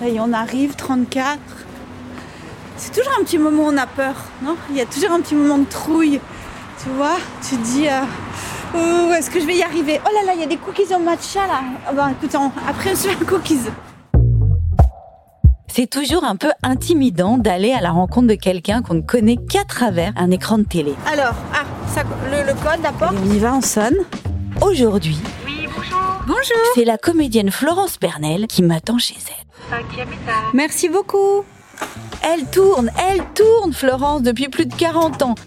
Ça y est, on arrive, 34. C'est toujours un petit moment où on a peur, non ? Il y a toujours un petit moment de trouille. Tu vois, tu te dis, oh, est-ce que je vais y arriver ? Oh là là, il y a des cookies au matcha là. Oh, bah, écoute, après on se fait un cookies. C'est toujours un peu intimidant d'aller à la rencontre de quelqu'un qu'on ne connaît qu'à travers un écran de télé. Alors, le code d'abord. On y va, on sonne. Aujourd'hui, Oui, bonjour. Bonjour. c'est la comédienne Florence Pernel qui m'attend chez elle. 5e étage. Merci beaucoup. Elle tourne, Florence, depuis plus de 40 ans.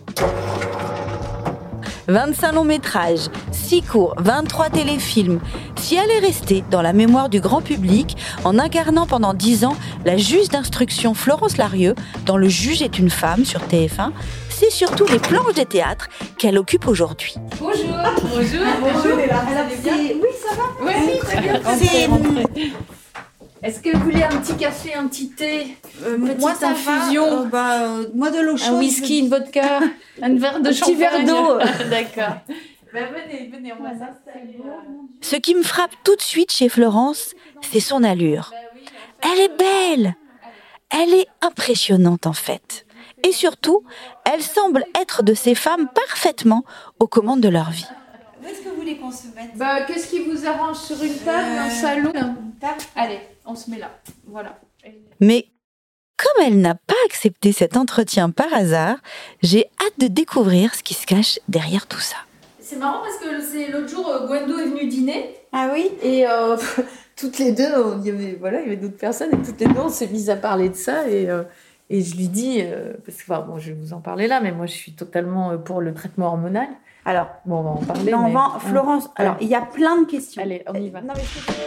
25 longs métrages, 6 courts, 23 téléfilms. Si elle est restée dans la mémoire du grand public en incarnant pendant 10 ans la juge d'instruction Florence Larieux dans Le Juge est une femme sur TF1, c'est surtout les planches des théâtres qu'elle occupe aujourd'hui. Bonjour. Bonjour. Oui, ça va. Oui, très bien. C'est... Est-ce que vous voulez un petit café, un petit thé, moi, petite ça infusion, moi de l'eau chaude. un whisky, une vodka, un verre de Un petit champagne. verre d'eau. D'accord. Venez, on va s'installer. Ce qui me frappe tout de suite chez Florence, c'est son allure. Elle est belle, elle est impressionnante en fait. Et surtout, elle semble être de ces femmes parfaitement aux commandes de leur vie. Où est-ce que vous voulez qu'on se mette ? Qu'est-ce qui vous arrange sur une table, un salon ? Allez, on se met là. Voilà. Mais comme elle n'a pas accepté cet entretien par hasard, j'ai hâte de découvrir ce qui se cache derrière tout ça. C'est marrant parce que l'autre jour, Gwendo est venue dîner Ah oui ? et toutes les deux, il y avait d'autres personnes et toutes les deux, on s'est mises à parler de ça et je lui dis, parce que je vais vous en parler là, mais moi je suis totalement pour le traitement hormonal. Alors, Bon, on va en parler. non, mais... Florence, alors il y a plein de questions. Allez, on y va. Non, mais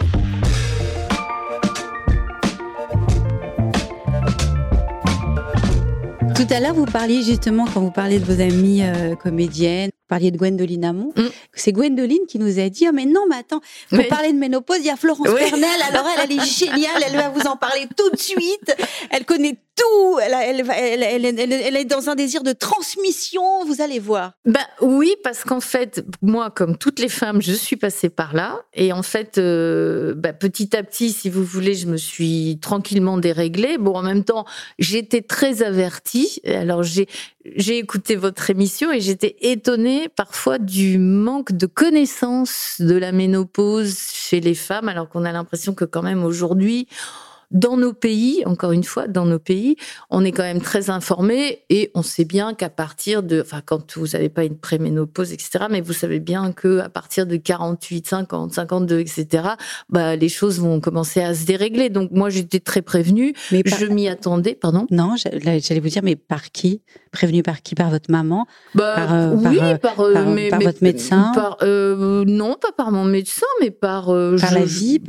Tout à l'heure, vous parliez justement, quand vous parliez de vos amies comédiennes, vous parliez de Gwendoline Amon. C'est Gwendoline qui nous a dit, mais non, mais attends, pour parler de ménopause, il y a Florence Pernel, alors elle est géniale, elle va vous en parler tout de suite, elle connaît tout, elle est dans un désir de transmission, vous allez voir. Oui, parce qu'en fait, moi, comme toutes les femmes, je suis passée par là. Et en fait, petit à petit, si vous voulez, je me suis tranquillement déréglée. Bon, en même temps, j'étais très avertie. Alors, j'ai écouté votre émission et j'étais étonnée parfois du manque de connaissance de la ménopause chez les femmes, alors qu'on a l'impression que quand même aujourd'hui, dans nos pays, encore une fois, dans nos pays, on est quand même très informés et on sait bien qu'à partir de, quand vous n'avez pas une préménopause, etc., mais vous savez bien qu'à partir de 48, 50, 52, etc., les choses vont commencer à se dérégler. Donc moi, j'étais très prévenue. Je m'y attendais, pardon. Non, j'allais vous dire, mais par qui ? Prévenue par qui ? Par votre maman ? Par votre médecin ? Non, pas par mon médecin, mais par la vie,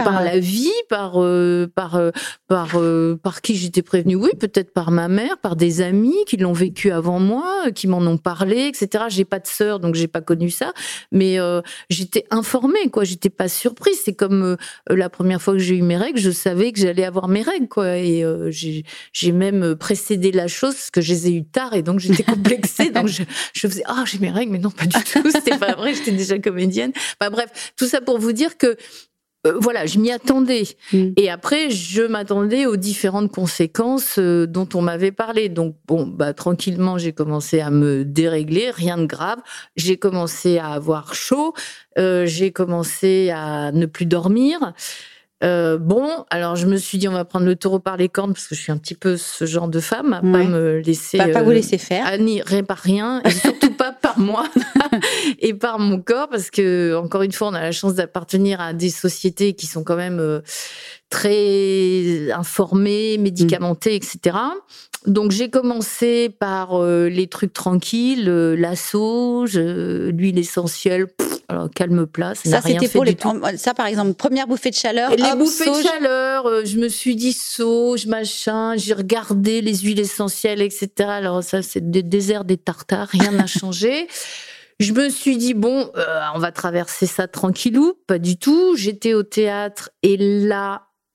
par qui j'étais prévenue. Oui, peut-être par ma mère, par des amis qui l'ont vécu avant moi, qui m'en ont parlé, etc. J'ai pas de sœur, donc j'ai pas connu ça, mais j'étais informée, quoi. J'étais pas surprise. C'est comme la première fois que j'ai eu mes règles, je savais que j'allais avoir mes règles, quoi. Et j'ai même précédé la chose parce que je les ai eues tard et donc j'étais complexée. Donc je faisais j'ai mes règles, mais non, pas du tout. C'était pas vrai. J'étais déjà comédienne. Bref, tout ça pour vous dire que je m'y attendais. Et après, je m'attendais aux différentes conséquences dont on m'avait parlé. Donc, tranquillement, j'ai commencé à me dérégler, rien de grave. J'ai commencé à avoir chaud, j'ai commencé à ne plus dormir. Alors je me suis dit, on va prendre le taureau par les cornes, parce que je suis un petit peu ce genre de femme, à pas me laisser... Pas vous laisser faire. Par rien, et surtout pas par moi et par mon corps, parce que, encore une fois, on a la chance d'appartenir à des sociétés qui sont quand même très informées, médicamentées, etc. Donc j'ai commencé par les trucs tranquilles, la sauge, l'huile essentielle, alors calme plat, ça n'a rien fait du tout. Ça, par exemple, première bouffée de chaleur. Les bouffées de chaleur, je me suis dit sauge, machin, j'ai regardé les huiles essentielles, etc. Alors ça, c'est des déserts, des tartares, rien n'a changé. Je me suis dit, on va traverser ça tranquillou. Pas du tout. J'étais au théâtre et là,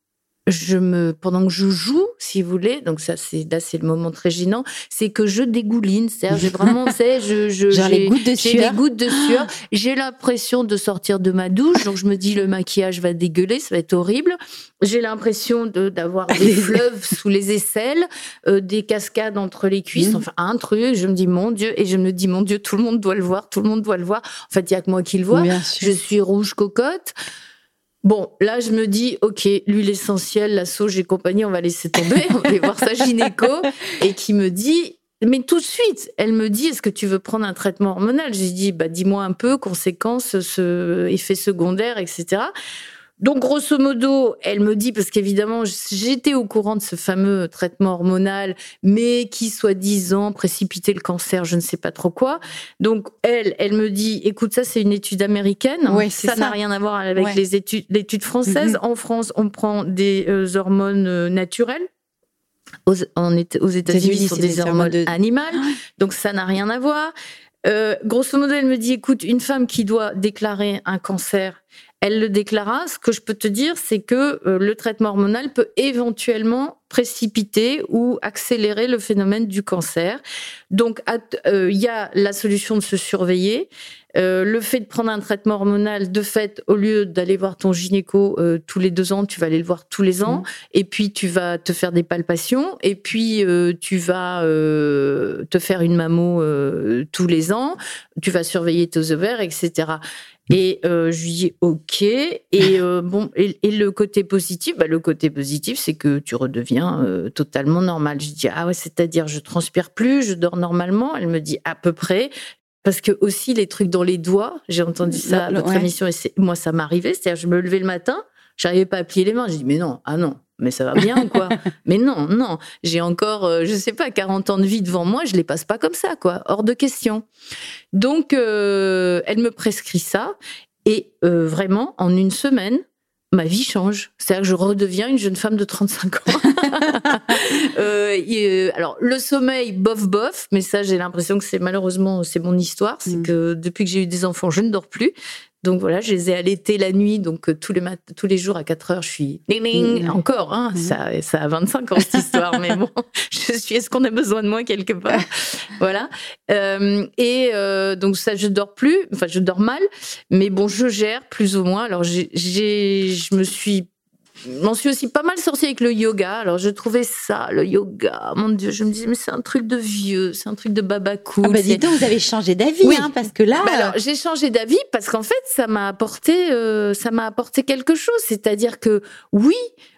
pendant que je joue, si vous voulez, donc ça c'est le moment très gênant, c'est que je dégouline, c'est-à-dire j'ai vraiment, genre les gouttes de sueur. Des gouttes de sueur. J'ai l'impression de sortir de ma douche, donc je me dis le maquillage va dégueuler, ça va être horrible. J'ai l'impression d'avoir des fleuves sous les aisselles, des cascades entre les cuisses, enfin un truc. Je me dis mon Dieu, tout le monde doit le voir, tout le monde doit le voir. En fait, il y a que moi qui le vois. Je suis rouge cocotte. Bon, là, je me dis, ok, l'huile essentielle, la sauge et compagnie, on va laisser tomber, on va aller voir sa gynéco, et qui me dit, mais tout de suite, elle me dit, est-ce que tu veux prendre un traitement hormonal? J'ai dit, dis-moi un peu, conséquences, effets secondaires, etc. Donc, grosso modo, elle me dit, parce qu'évidemment, j'étais au courant de ce fameux traitement hormonal, mais qui, soi-disant, précipitait le cancer, je ne sais pas trop quoi. Donc, elle me dit, écoute, ça, c'est une étude américaine. Ouais, ça n'a rien à voir avec l'étude française. En France, on prend des hormones naturelles. Aux États-Unis, ce sont des hormones animales. Donc, ça n'a rien à voir. Grosso modo, elle me dit, écoute, une femme qui doit déclarer un cancer, elle le déclara. Ce que je peux te dire, c'est que le traitement hormonal peut éventuellement précipiter ou accélérer le phénomène du cancer. Donc, il y a la solution de se surveiller. Le fait de prendre un traitement hormonal, de fait, au lieu d'aller voir ton gynéco tous les 2 ans, tu vas aller le voir tous les ans. Et puis, tu vas te faire des palpations. Et puis, tu vas te faire une mammo tous les ans. Tu vas surveiller tes ovaires, etc. Et je lui dis ok. Et le côté positif, c'est que tu redeviens totalement normal. Je dis ah ouais, c'est-à-dire je transpire plus, je dors normalement. Elle me dit à peu près. Parce que aussi les trucs dans les doigts, j'ai entendu ça à votre émission et moi ça m'arrivait. C'est-à-dire je me levais le matin, j'arrivais pas à plier les mains. Je dis mais non, mais ça va bien quoi. Mais non, j'ai encore, je sais pas, 40 ans de vie devant moi, je les passe pas comme ça quoi, hors de question. Donc elle me prescrit ça et vraiment en une semaine, ma vie change. C'est-à-dire que je redeviens une jeune femme de 35 ans. Alors, le sommeil, bof, mais ça, j'ai l'impression que c'est mon histoire. C'est que depuis que j'ai eu des enfants, je ne dors plus. Donc voilà, je les ai allaités la nuit. Donc tous les jours à 4 heures, je suis encore. Hein, ça a 25 ans cette histoire, mais bon, est-ce qu'on a besoin de moi quelque part? Voilà. Donc ça, je dors plus. Enfin, je dors mal, mais bon, je gère plus ou moins. Alors m'en suis aussi pas mal sortie avec le yoga. Alors, je trouvais ça, le yoga, mon Dieu, je me disais, mais c'est un truc de vieux, c'est un truc de baba cool. Ah bah dis donc, vous avez changé d'avis, oui. Parce que là... alors, j'ai changé d'avis parce qu'en fait, ça m'a apporté quelque chose. C'est-à-dire que, oui,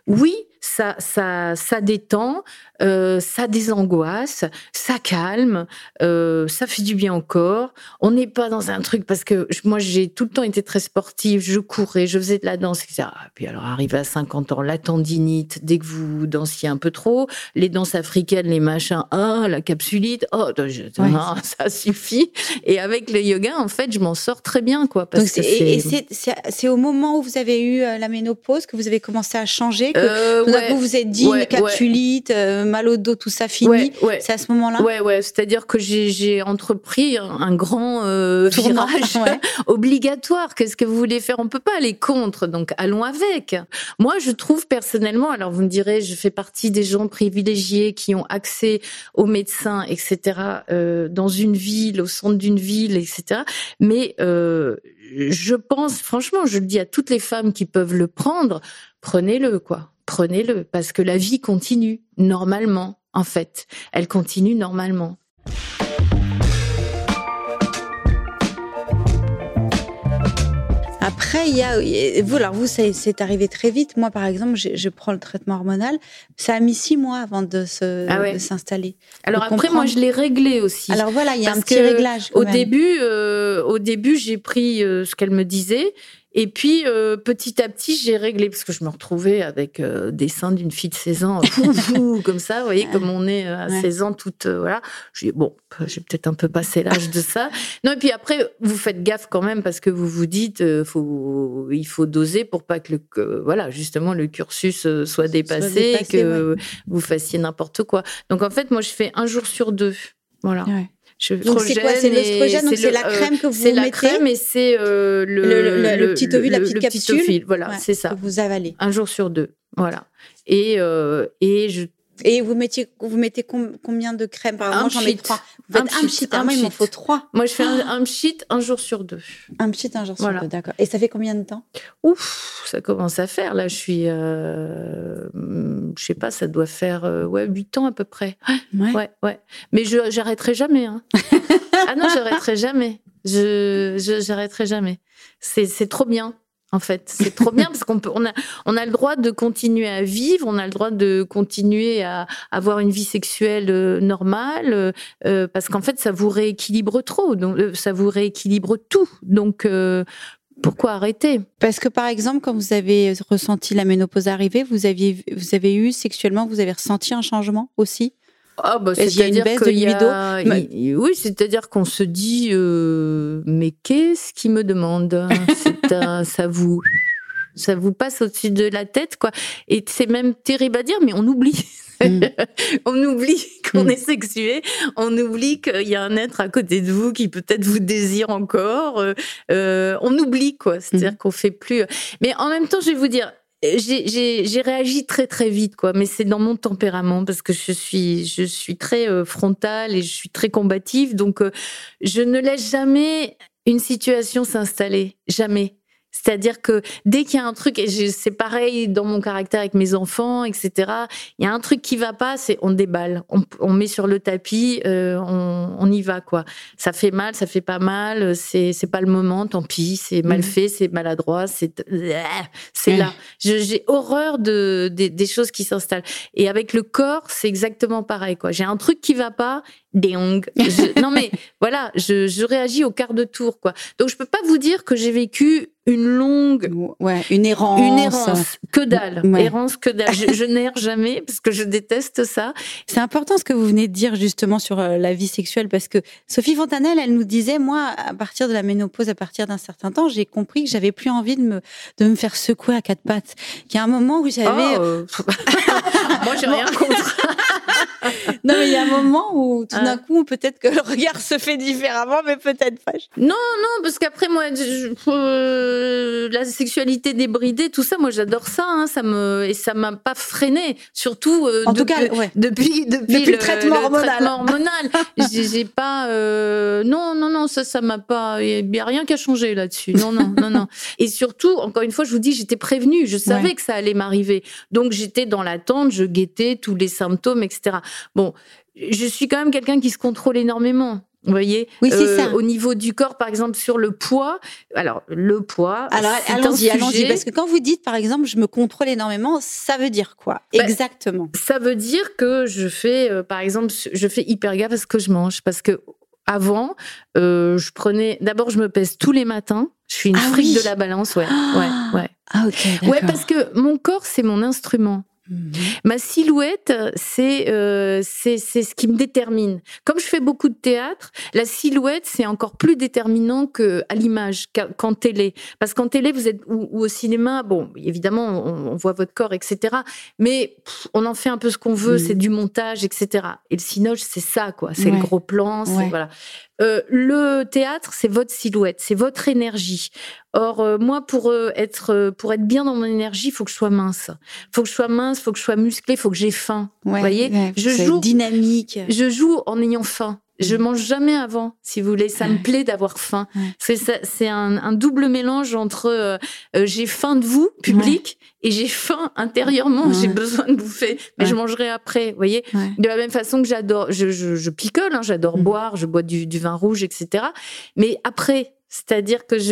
ça détend, ça désangoisse, ça calme, ça fait du bien au corps. On n'est pas dans un truc, parce que moi, j'ai tout le temps été très sportive, je courais, je faisais de la danse, etc. Et puis alors, arrivé à 50 ans, la tendinite, dès que vous dansiez un peu trop, les danses africaines, les machins, la capsulite, ça suffit. Et avec le yoga, en fait, je m'en sors très bien, quoi. Parce que c'est au moment où vous avez eu la ménopause que vous avez commencé à changer, que vous vous êtes dit capsulite, mal au dos, tout ça fini. C'est à ce moment-là. Ouais. C'est-à-dire que j'ai entrepris un grand virage obligatoire. Qu'est-ce que vous voulez faire? On peut pas aller contre, donc allons avec. Moi, je trouve personnellement, alors vous me direz, je fais partie des gens privilégiés qui ont accès aux médecins, etc. Dans une ville, au centre d'une ville, etc. Mais je pense, franchement, je le dis à toutes les femmes qui peuvent le prendre, prenez-le, quoi. Prenez-le, parce que la vie continue normalement, en fait. Elle continue normalement. Après, vous, c'est arrivé très vite. Moi, par exemple, je prends le traitement hormonal. Ça a mis 6 mois avant de s'installer. Alors après, moi, je l'ai réglé aussi. Alors voilà, il y a un petit réglage. Au début, j'ai pris ce qu'elle me disait. Et puis, petit à petit, j'ai réglé, parce que je me retrouvais avec des seins d'une fille de 16 ans, comme ça, vous voyez, comme on est à 16 ans, toute, voilà. Je dis, bon, j'ai peut-être un peu passé l'âge de ça. Non, et puis après, vous faites gaffe quand même, parce que vous vous dites, il faut doser pour pas que justement, le cursus soit dépassé, et que vous fassiez n'importe quoi. Donc, en fait, moi, je fais 1 jour sur 2. Voilà. Ouais. Donc c'est quoi? C'est l'œstrogène, donc c'est la crème que vous mettez. C'est la crème et c'est le petit ovule, la petite capsule. Voilà, c'est ça. Que vous avalez. 1 jour sur 2. Voilà. Et vous mettez combien de crème? Par exemple, moi, j'en mets 3. Vous faites un pchit. Moi, il m'en faut 3. Moi, je fais un pchit un jour sur 2. Un pchit un jour sur 2, d'accord. Et ça fait combien de temps? Ouf, ça commence à faire. Là, je suis... je sais pas, ça doit faire 8 ans à peu près. Ouais. Mais j'arrêterai jamais. Hein. Ah non, j'arrêterai jamais. J'arrêterai jamais. C'est trop bien. En fait, c'est trop bien parce qu'on a le droit de continuer à vivre, on a le droit de continuer à avoir une vie sexuelle normale, parce qu'en fait, ça vous rééquilibre trop, donc ça vous rééquilibre tout. Donc, pourquoi arrêter? Parce que par exemple, quand vous avez ressenti la ménopause arriver, vous avez eu sexuellement, vous avez ressenti un changement aussi? Ah bah, il y a une baisse de libido. Oui, c'est-à-dire qu'on se dit mais qu'est-ce qu'il me demande? Ça vous passe au-dessus de la tête, quoi. Et c'est même terrible à dire, mais on oublie. On oublie qu'on est sexué, on oublie qu'il y a un être à côté de vous qui peut-être vous désire encore. On oublie, quoi. C'est-à-dire qu'on fait plus. Mais en même temps, je vais vous dire. J'ai réagi très très vite, quoi, mais c'est dans mon tempérament parce que je suis très frontale et je suis très combative, donc je ne laisse jamais une situation s'installer, jamais. C'est-à-dire que dès qu'il y a un truc, et c'est pareil dans mon caractère avec mes enfants, etc., il y a un truc qui va pas, c'est on déballe, on met sur le tapis, on y va, quoi. Ça fait mal, ça fait pas mal, c'est pas le moment, tant pis, c'est mal fait, c'est maladroit, c'est là. J'ai horreur des choses qui s'installent. Et avec le corps, c'est exactement pareil, quoi. J'ai un truc qui va pas, non mais voilà, je réagis au quart de tour, quoi. Donc je peux pas vous dire que j'ai vécu une errance, que dalle, errance, que dalle. Je n'erre jamais parce que je déteste ça. C'est important ce que vous venez de dire justement sur la vie sexuelle, parce que Sophie Fontanelle, elle nous disait, moi, à partir de la ménopause, à partir d'un certain temps, j'ai compris que j'avais plus envie de me faire secouer à quatre pattes. Qu'il y a un moment où j'avais... Moi, j'ai rien contre. Non, mais il y a un moment où tout d'un coup, peut-être que le regard se fait différemment, mais peut-être pas. Non, parce qu'après, moi, la sexualité débridée, tout ça, moi, j'adore ça. Hein, ça m'a pas freiné. Surtout depuis le traitement hormonal. J'ai pas. Non, ça m'a pas. Il y a rien qui a changé là-dessus. Non. Et surtout, encore une fois, je vous dis, j'étais prévenue. Je savais que ça allait m'arriver. Donc, j'étais dans l'attente, je guettais tous les symptômes, etc. Bon, je suis quand même quelqu'un qui se contrôle énormément. Vous voyez, oui, c'est ça. Au niveau du corps, par exemple, sur le poids. Alors, le poids. Alors, allons-y, parce que quand vous dites, par exemple, je me contrôle énormément, ça veut dire quoi exactement? Ça veut dire que je fais, par exemple, je fais hyper gaffe à ce que je mange, parce que avant, d'abord, je me pèse tous les matins. Je suis une frique de la balance, ouais. Ah ok. D'accord. Ouais, parce que mon corps, c'est mon instrument. Ma silhouette, c'est ce qui me détermine. Comme je fais beaucoup de théâtre, la silhouette, c'est encore plus déterminant qu'à l'image, qu'en télé. Parce qu'en télé, vous êtes ou au cinéma, bon, évidemment, on voit votre corps, etc. Mais on en fait un peu ce qu'on veut, c'est du montage, etc. Et le cinoche, c'est ça, quoi. C'est le gros plan, voilà. Le théâtre, c'est votre silhouette, c'est votre énergie. Or, moi, pour être bien dans mon énergie, il faut que je sois mince. Il faut que je sois mince, il faut que je sois musclée, il faut que j'ai faim. Vous voyez, je joue dynamique. Je joue en ayant faim. Je mange jamais avant, si vous voulez. Ça me plaît d'avoir faim. C'est un double mélange entre j'ai faim de vous, public, et j'ai faim intérieurement. J'ai besoin de bouffer, mais je mangerai après. Vous voyez. De la même façon que j'adore, je picole. Hein, j'adore boire. Je bois du vin rouge, etc. Mais après. C'est-à-dire que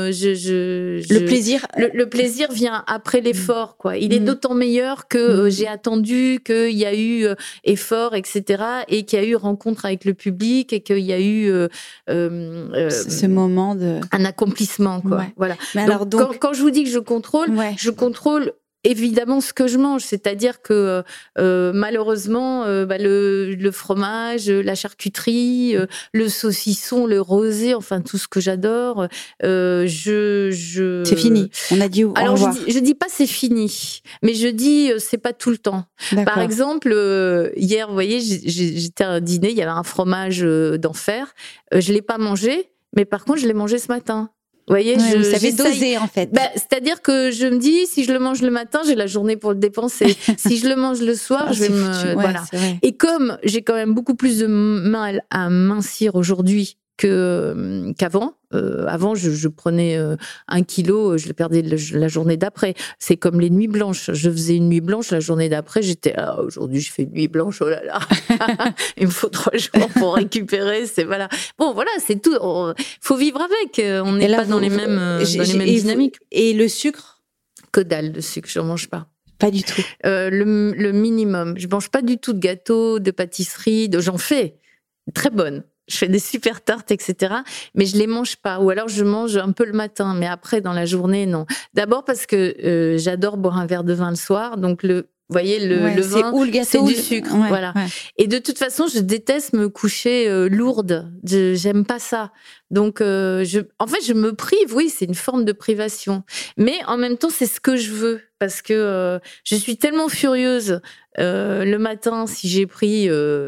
le plaisir vient après l'effort, quoi. Il est d'autant meilleur que j'ai attendu, qu'il y a eu effort, etc., et qu'il y a eu rencontre avec le public, et qu'il y a eu ce moment un accomplissement, quoi. Voilà. Mais donc, quand je vous dis que je contrôle évidemment ce que je mange, c'est-à-dire que malheureusement le fromage, la charcuterie, le saucisson, le rosé, enfin tout ce que j'adore, c'est fini. On a dit au revoir. Je dis pas c'est fini, mais je dis c'est pas tout le temps. Par exemple, hier, vous voyez, j'étais à un dîner, il y avait un fromage d'enfer, je l'ai pas mangé, mais par contre je l'ai mangé ce matin. Vous voyez, vous savez doser en fait. C'est-à-dire que je me dis, si je le mange le matin, j'ai la journée pour le dépenser. Si je le mange le soir, je vais voilà. Et comme j'ai quand même beaucoup plus de mal à mincir aujourd'hui qu'avant. Avant, je prenais 1 kilo, je le perdais la journée d'après. C'est comme les nuits blanches. Je faisais une nuit blanche, la journée d'après, j'étais aujourd'hui, je fais une nuit blanche, oh là là. Il me faut 3 jours pour récupérer. C'est voilà. Bon, voilà, c'est tout. Faut vivre avec. On n'est pas dans les mêmes dynamiques. Et le sucre? Que dalle de sucre, je n'en mange pas. Pas du tout. Le minimum. Je mange pas du tout de gâteaux, de pâtisseries. J'en fais très bonnes. Je fais des super tartes, etc. Mais je les mange pas. Ou alors je mange un peu le matin, mais après dans la journée, non. D'abord parce que j'adore boire un verre de vin le soir, donc vous voyez, le vin, c'est du sucre, voilà. Ouais. Et de toute façon, je déteste me coucher lourde. J'aime pas ça. Donc, en fait, je me prive. Oui, c'est une forme de privation. Mais en même temps, c'est ce que je veux. Parce que je suis tellement furieuse le matin si j'ai pris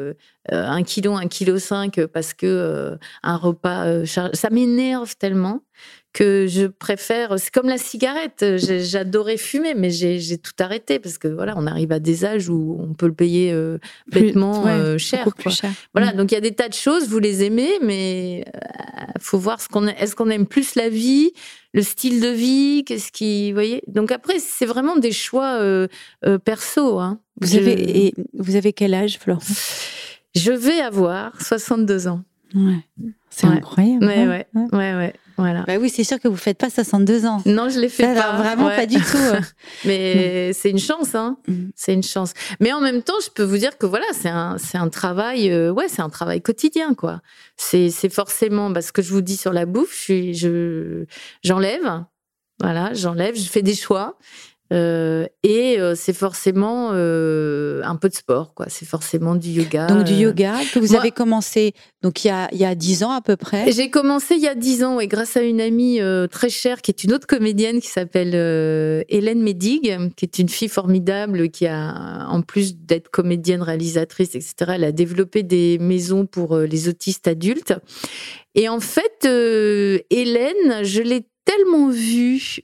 1 kilo, 1,5 kg, parce que un repas, ça m'énerve tellement que je préfère. C'est comme la cigarette. J'adorais fumer, mais j'ai tout arrêté parce que voilà, on arrive à des âges où on peut le payer bêtement cher, quoi. Cher. Voilà, donc il y a des tas de choses. Vous les aimez, mais faut voir est-ce qu'on aime plus la vie, le style de vie, vous voyez. Donc après, c'est vraiment des choix perso. Hein. Vous avez quel âge, Florence? Je vais avoir 62 ans. Ouais. C'est incroyable. Ouais. Voilà. Bah oui, c'est sûr que vous faites pas 62 ans. Non, je les fais pas. Vraiment pas du tout. Mais c'est une chance, hein. C'est une chance. Mais en même temps, je peux vous dire que voilà, c'est un travail, c'est un travail quotidien, quoi. C'est forcément, ce que je vous dis sur la bouffe, j'enlève, je fais des choix. Et c'est forcément un peu de sport, quoi. C'est forcément du yoga. Donc du yoga que vous avez commencé donc il y a 10 ans à peu près. J'ai commencé il y a 10 ans, grâce à une amie très chère qui est une autre comédienne qui s'appelle Hélène Médig, qui est une fille formidable qui a, en plus d'être comédienne, réalisatrice, etc., elle a développé des maisons pour les autistes adultes. Et en fait, Hélène, je l'ai tellement vue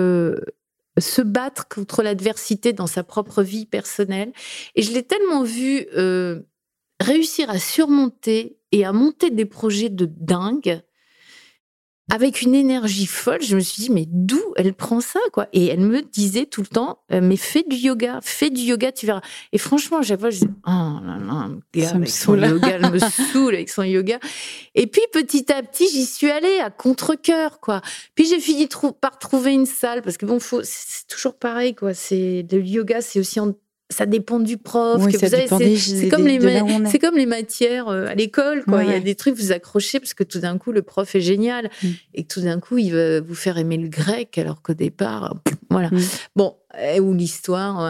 se battre contre l'adversité dans sa propre vie personnelle. Et je l'ai tellement vu réussir à surmonter et à monter des projets de dingue avec une énergie folle. Je me suis dit, mais d'où elle prend ça, quoi? Et elle me disait tout le temps, mais fais du yoga, tu verras. Et franchement, à chaque fois, je disais, oh là là, gars, avec son yoga, elle me saoule avec son yoga. Et puis, petit à petit, j'y suis allée à contre-cœur, quoi. Puis, j'ai fini par trouver une salle, parce que bon, c'est toujours pareil, quoi. Le yoga, c'est aussi ça dépend du prof. Oui, C'est comme les matières à l'école, quoi. Il y a des trucs, vous accrochez parce que tout d'un coup, le prof est génial. Et que tout d'un coup, il va vous faire aimer le grec, alors qu'au départ, voilà. Bon, ou l'histoire.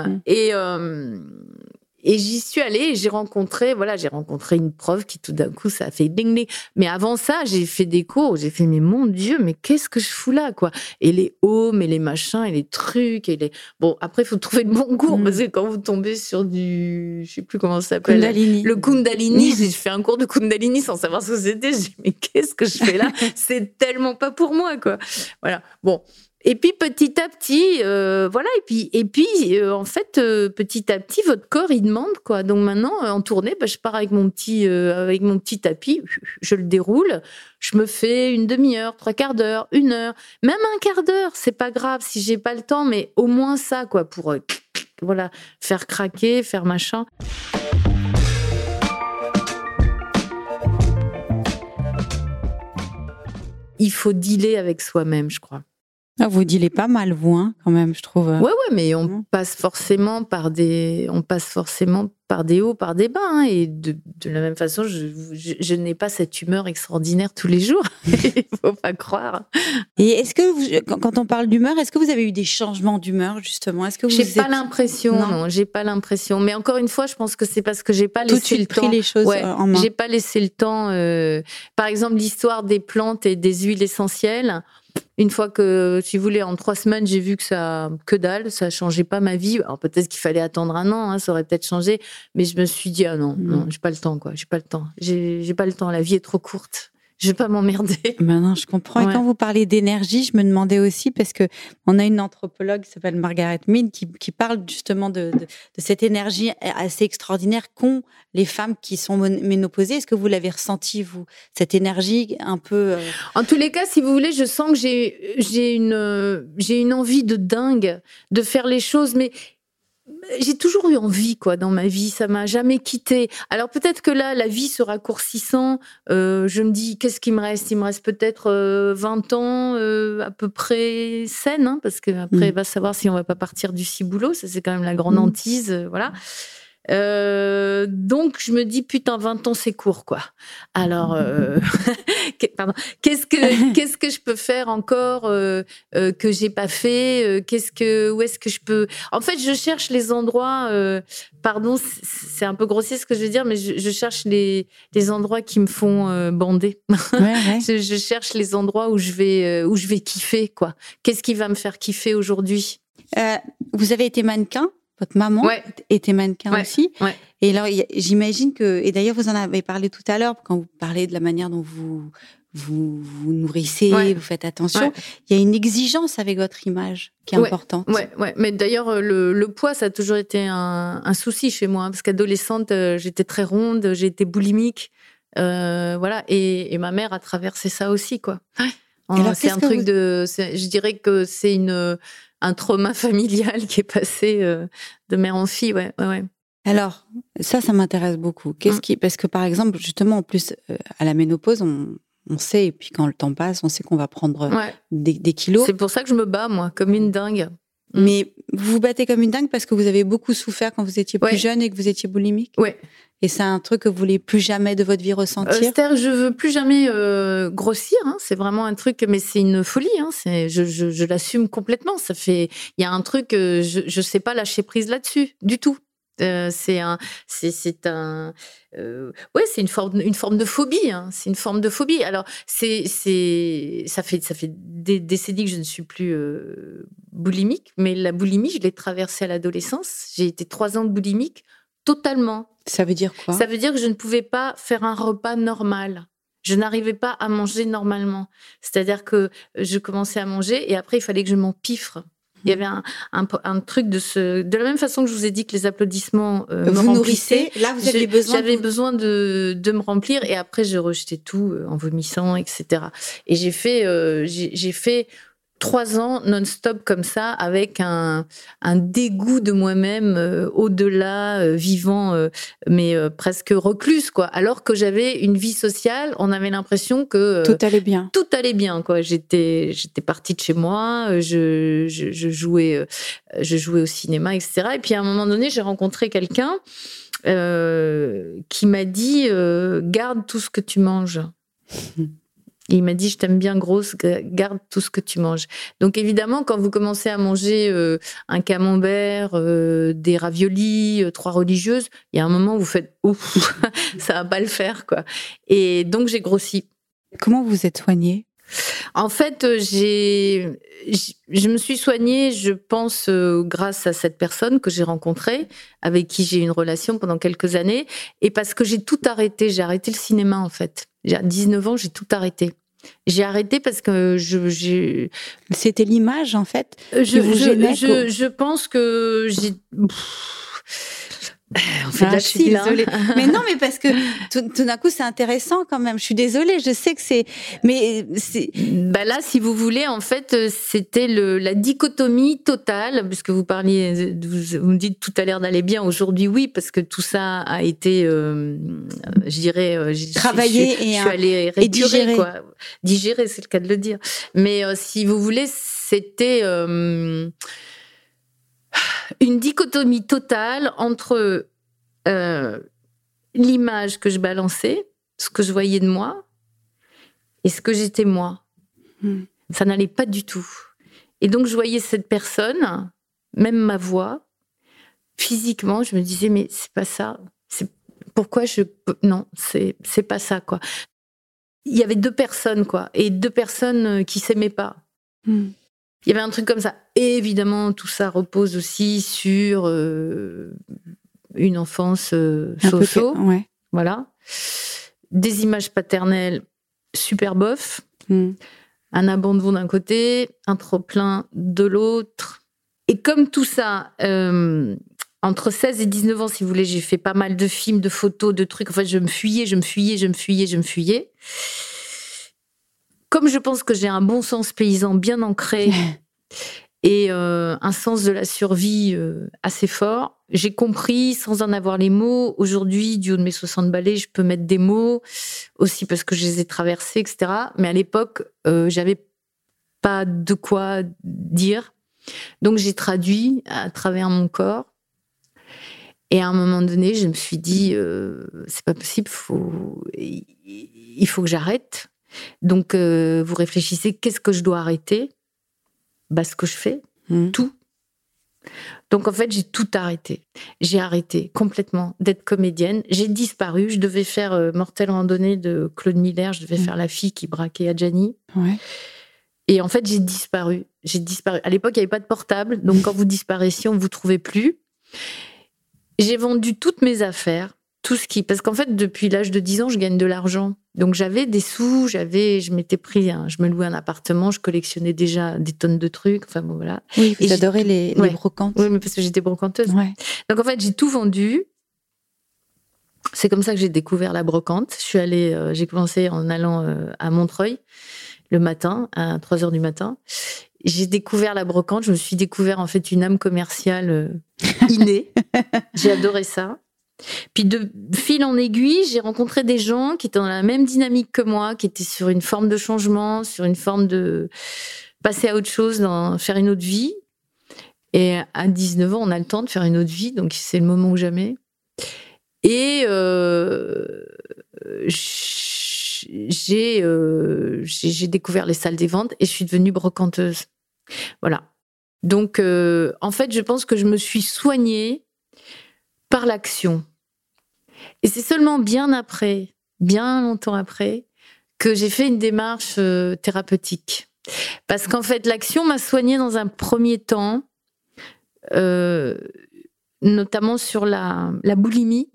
Et j'y suis allée et j'ai rencontré une prof qui tout d'un coup, ça a fait ding ding. Mais avant ça, j'ai fait des cours, j'ai fait, mais mon Dieu, mais qu'est-ce que je fous là, quoi? Et les ohms et les machins et les trucs bon, après, il faut trouver le bon cours parce que quand vous tombez sur je sais plus comment ça s'appelle. Kundalini. Le Kundalini, j'ai fait un cours de Kundalini sans savoir ce que c'était. J'ai dit, mais qu'est-ce que je fais là? C'est tellement pas pour moi, quoi. Voilà. Bon. Et puis petit à petit, voilà. Et puis en fait, petit à petit, votre corps il demande, quoi. Donc maintenant, en tournée, je pars avec mon petit tapis, je le déroule, je me fais une demi-heure, 3/4 d'heure, 1 heure, même 1/4 d'heure, c'est pas grave si j'ai pas le temps, mais au moins ça, quoi, pour voilà, faire craquer, faire machin. Il faut dealer avec soi-même, je crois. Ah, vous dealez pas mal, vous, hein, quand même, je trouve. Ouais, mais on passe forcément par des hauts, par des bas, hein, et de la même façon, je n'ai pas cette humeur extraordinaire tous les jours. Il faut pas croire. Et est-ce que quand on parle d'humeur, est-ce que vous avez eu des changements d'humeur, justement? Est-ce que j'ai pas l'impression, non, j'ai pas l'impression. Mais encore une fois, je pense que c'est parce que j'ai pas laissé le temps. Pris les choses en main. J'ai pas laissé le temps. Par exemple, l'histoire des plantes et des huiles essentielles. Une fois que, si vous voulez, en 3 semaines, j'ai vu que dalle, ça changeait pas ma vie. Alors peut-être qu'il fallait attendre 1 an, hein, ça aurait peut-être changé. Mais je me suis dit, non, j'ai pas le temps, quoi. J'ai pas le temps. J'ai pas le temps. La vie est trop courte. Je vais pas m'emmerder. Maintenant, je comprends. Ouais. Et quand vous parlez d'énergie, je me demandais aussi, parce que on a une anthropologue qui s'appelle Margaret Mead qui parle justement de cette énergie assez extraordinaire qu'ont les femmes qui sont ménopausées. Est-ce que vous l'avez ressenti, vous, cette énergie un peu En tous les cas, si vous voulez, je sens que j'ai une envie de dingue de faire les choses, mais j'ai toujours eu envie, quoi, dans ma vie. Ça m'a jamais quitté. Alors peut-être que là, la vie se raccourcissant, je me dis, qu'est-ce qu'il me reste ? Il me reste peut-être 20 ans à peu près saine, hein, parce qu'après, va savoir si on va pas partir du ciboulot. Ça, c'est quand même la grande hantise, voilà. Donc je me dis, putain, 20 ans c'est court, quoi. Alors pardon, qu'est-ce que je peux faire encore que j'ai pas fait, où est-ce que je peux... En fait, je cherche les endroits, pardon, c'est un peu grossier ce que je veux dire, mais je cherche les endroits qui me font bander. Ouais. Je cherche les endroits où je vais kiffer, quoi. Qu'est-ce qui va me faire kiffer aujourd'hui ? Vous avez été mannequin. Votre maman était mannequin aussi. Ouais. Et alors, j'imagine que, et d'ailleurs, vous en avez parlé tout à l'heure, quand vous parlez de la manière dont vous nourrissez, vous faites attention. Il y a une exigence avec votre image qui est importante. Ouais. Mais d'ailleurs, le poids, ça a toujours été un souci chez moi. Parce qu'adolescente, j'étais très ronde, j'ai été boulimique. Voilà. Et ma mère a traversé ça aussi, quoi. Alors, c'est un truc je dirais que c'est un trauma familial qui est passé de mère en fille, ouais. Alors, ça m'intéresse beaucoup. Parce que par exemple, justement, en plus, à la ménopause, on sait, et puis quand le temps passe, on sait qu'on va prendre des kilos. C'est pour ça que je me bats, moi, comme une dingue. Mais vous vous battez comme une dingue parce que vous avez beaucoup souffert quand vous étiez plus jeune et que vous étiez boulimique. Ouais. Et c'est un truc que vous voulez plus jamais de votre vie ressentir. C'est-à-dire, je veux plus jamais grossir. Hein, c'est vraiment un truc, mais c'est une folie. Hein, je l'assume complètement. Il y a un truc, je sais pas lâcher prise là-dessus du tout. C'est une forme de phobie. Hein, c'est une forme de phobie. Alors ça fait des décennies que je ne suis plus boulimique, mais la boulimie, je l'ai traversée à l'adolescence. J'ai été 3 ans de boulimique totalement. Ça veut dire quoi ? Ça veut dire que je ne pouvais pas faire un repas normal. Je n'arrivais pas à manger normalement. C'est-à-dire que je commençais à manger et après, il fallait que je m'empiffre. Il y avait un truc de la même façon que je vous ai dit que les applaudissements me remplissaient. Là, vous aviez besoin. J'avais besoin de me remplir et après, je rejetais tout en vomissant, etc. Et j'ai fait 3 ans non-stop comme ça, avec un dégoût de moi-même au-delà, vivant, mais presque recluse, quoi. Alors que j'avais une vie sociale, on avait l'impression que tout allait bien. Tout allait bien, quoi. J'étais partie de chez moi, je jouais au cinéma, etc. Et puis à un moment donné, j'ai rencontré quelqu'un qui m'a dit garde tout ce que tu manges. Et il m'a dit, je t'aime bien grosse, garde tout ce que tu manges. Donc évidemment, quand vous commencez à manger un camembert, des raviolis, 3 religieuses, il y a un moment où vous faites, ouf, ça va pas le faire, quoi. Et donc j'ai grossi. Comment vous êtes soignée ? En fait, je me suis soignée, je pense, grâce à cette personne que j'ai rencontrée, avec qui j'ai eu une relation pendant quelques années, et parce que j'ai tout arrêté. J'ai arrêté le cinéma, en fait. À 19 ans, j'ai tout arrêté. J'ai arrêté parce que C'était l'image, en fait, qui vous gênait. Je pense que j'ai... On fait de la je suis désolée. Mais non, mais parce que tout d'un coup, c'est intéressant quand même. Je suis désolée, je sais que c'est... Mais c'est... Bah là, si vous voulez, en fait, c'était la dichotomie totale, puisque vous parliez, vous me dites tout à l'heure d'aller bien. Aujourd'hui, oui, parce que tout ça a été, je dirais... travaillé je suis allée récurer, digérer. Quoi. Digérer, c'est le cas de le dire. Mais si vous voulez, c'était... une dichotomie totale entre l'image que je balançais, ce que je voyais de moi, et ce que j'étais moi. Ça n'allait pas du tout. Et donc, je voyais cette personne, même ma voix, physiquement, je me disais, mais c'est pas ça. Pourquoi non, c'est pas ça, quoi. Il y avait 2 personnes, quoi, et 2 personnes qui s'aimaient pas. Il y avait un truc comme ça. Et évidemment, tout ça repose aussi sur une enfance so-so. Ouais. Voilà. Des images paternelles super bof, un abandon d'un côté, un trop-plein de l'autre. Et comme tout ça, entre 16 et 19 ans, si vous voulez, j'ai fait pas mal de films, de photos, de trucs. En fait, je me fuyais. Comme je pense que j'ai un bon sens paysan bien ancré et un sens de la survie assez fort, j'ai compris, sans en avoir les mots, aujourd'hui, du haut de mes 60 balais, je peux mettre des mots, aussi parce que je les ai traversés, etc. Mais à l'époque, j'avais pas de quoi dire. Donc j'ai traduit à travers mon corps. Et à un moment donné, je me suis dit, c'est pas possible, il faut que j'arrête. Donc, vous réfléchissez, qu'est-ce que je dois arrêter ? Ce que je fais, tout. Donc, en fait, j'ai tout arrêté. J'ai arrêté complètement d'être comédienne. J'ai disparu. Je devais faire Mortelle randonnée de Claude Miller. Je devais faire la fille qui braquait Adjani. Ouais. Et en fait, j'ai disparu. À l'époque, il n'y avait pas de portable. Donc, quand vous disparaissez, on ne vous trouvait plus. J'ai vendu toutes mes affaires. Parce qu'en fait, depuis l'âge de 10 ans, je gagne de l'argent. Donc, j'avais des sous, je me louais un appartement, je collectionnais déjà des tonnes de trucs. Enfin, bon, voilà. Oui, vous adorez les brocantes. Oui, mais parce que j'étais brocanteuse. Ouais. Donc, en fait, j'ai tout vendu. C'est comme ça que j'ai découvert la brocante. J'ai commencé en allant à Montreuil le matin, à 3h du matin. J'ai découvert la brocante. Je me suis découvert, en fait, une âme commerciale innée. J'ai adoré ça. Puis de fil en aiguille, j'ai rencontré des gens qui étaient dans la même dynamique que moi, qui étaient sur une forme de changement, sur une forme de passer à autre chose, faire une autre vie. Et à 19 ans, on a le temps de faire une autre vie, donc c'est le moment ou jamais. Et j'ai découvert les salles des ventes et je suis devenue brocanteuse. Voilà. Donc, en fait, je pense que je me suis soignée par l'action. Et c'est seulement bien longtemps après, que j'ai fait une démarche thérapeutique. Parce qu'en fait, l'action m'a soignée dans un premier temps, notamment sur la boulimie.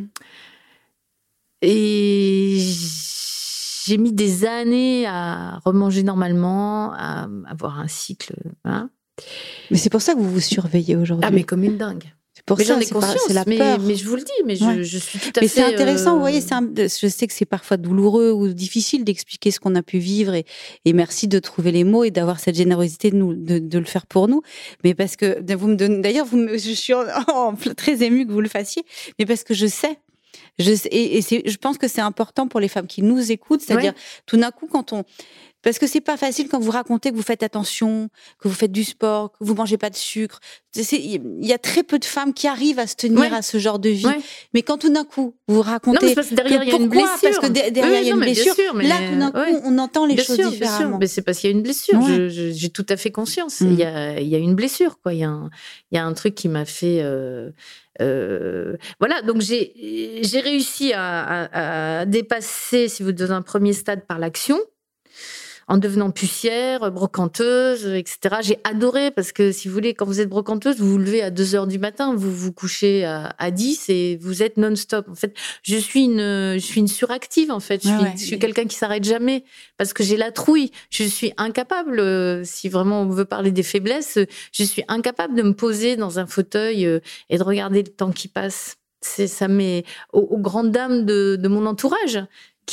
Et j'ai mis des années à remanger normalement, à avoir un cycle. Hein. Mais c'est pour ça que vous vous surveillez aujourd'hui. Ah, mais comme une dingue. Mais j'en ai conscience, c'est la peur. Mais je vous le dis, je suis tout à fait... Mais c'est intéressant, vous voyez, je sais que c'est parfois douloureux ou difficile d'expliquer ce qu'on a pu vivre et merci de trouver les mots et d'avoir cette générosité de le faire pour nous. Mais parce que, vous me donnez, d'ailleurs, je suis très émue que vous le fassiez, mais parce que je sais. Je pense que c'est important pour les femmes qui nous écoutent, c'est-à-dire tout d'un coup parce que c'est pas facile quand vous racontez que vous faites attention, que vous faites du sport, que vous mangez pas de sucre. Il y a très peu de femmes qui arrivent à se tenir à ce genre de vie. Mais quand tout d'un coup vous racontez, non, mais parce que derrière il y a une blessure. Parce que derrière il y a une blessure. Là, tout d'un coup, on entend les choses différemment. Bien sûr. Mais c'est parce qu'il y a une blessure. J'ai tout à fait conscience. Il y a une blessure, quoi. Il y a un truc qui m'a fait. Voilà. Donc j'ai réussi à dépasser, si vous dans un premier stade, par l'action. En devenant pucière, brocanteuse, etc. J'ai adoré parce que, si vous voulez, quand vous êtes brocanteuse, vous vous levez à 2h du matin, vous vous couchez à 10 et vous êtes non-stop. En fait, je suis une suractive, en fait. Je suis quelqu'un qui s'arrête jamais parce que j'ai la trouille. Je suis incapable, si vraiment on veut parler des faiblesses, je suis incapable de me poser dans un fauteuil et de regarder le temps qui passe. Ça met aux grandes dames de mon entourage.